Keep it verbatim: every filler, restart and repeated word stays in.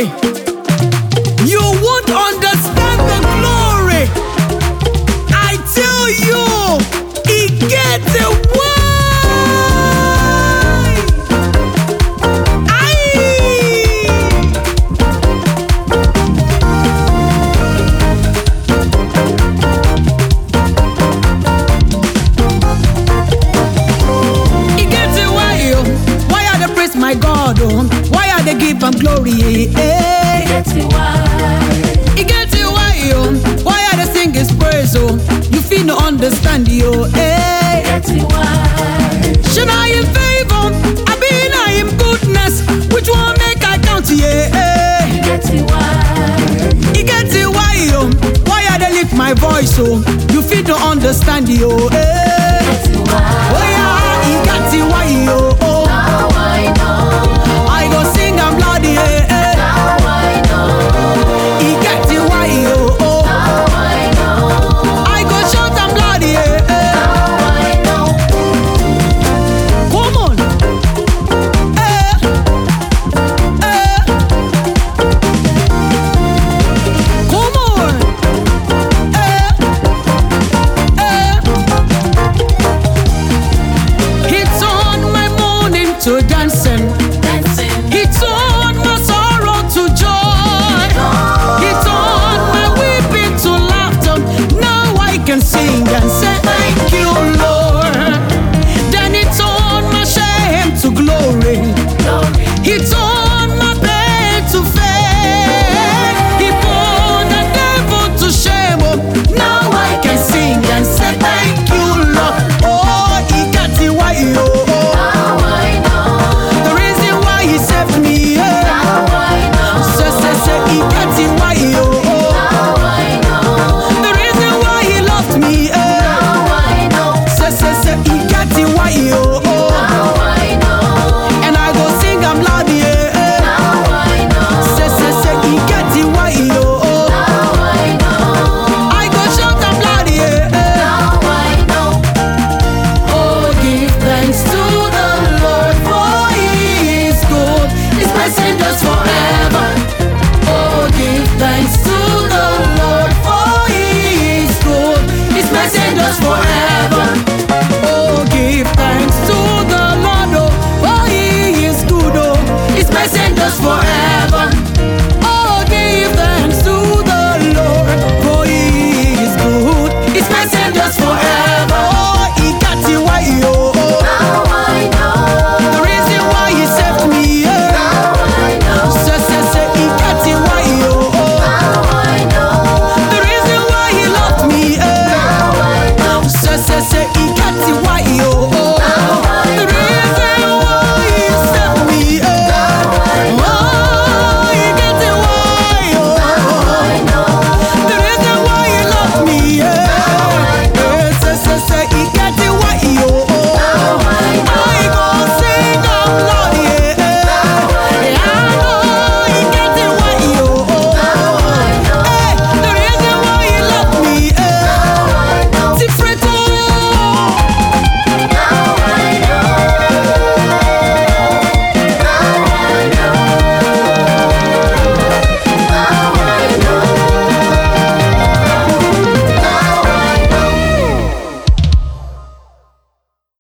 glory. You won't understand the glory. I tell you, it gets away. My God, oh, why are they give him glory? Eh? It gets you why. It gets you why, oh, why are they sing his praise? Oh, you feel no understand, yo. Eh? It gets you why. Should I invade?